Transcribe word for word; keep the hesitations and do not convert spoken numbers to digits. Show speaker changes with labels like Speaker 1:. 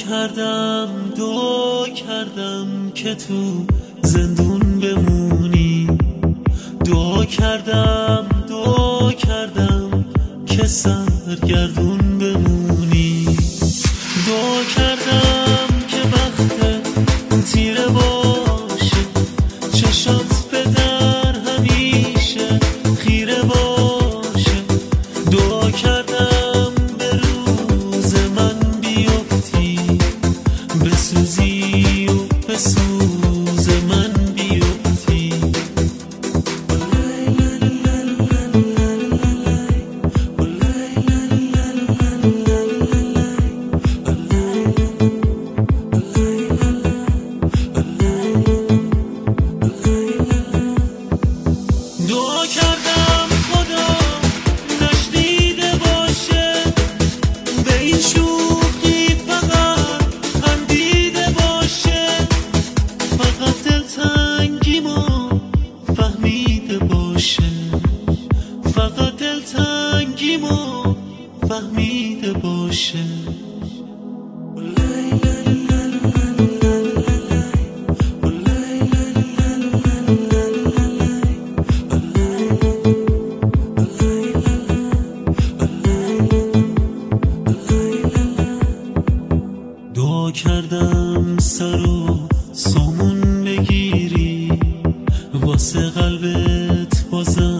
Speaker 1: کردم دعا کردم که تو زندون بمونی، دعا کردم دعا کردم که سرگردون بمونی، دعا کردم که وقت تیره باشه، چشات به در همیشه خیره باشه، دعا کردم به روز من بیفتی، بسوزی و به سوز من بیفتی. دعا کردم خدا نشنیده باشه، به این شوخی فقط خندیده باشه، فقط دلتنگیمو فهمیده باشه، فقط دلتنگیمو فهمیده باشه. دعا کردم سر و سامون بگیری، واسه قلبت بازم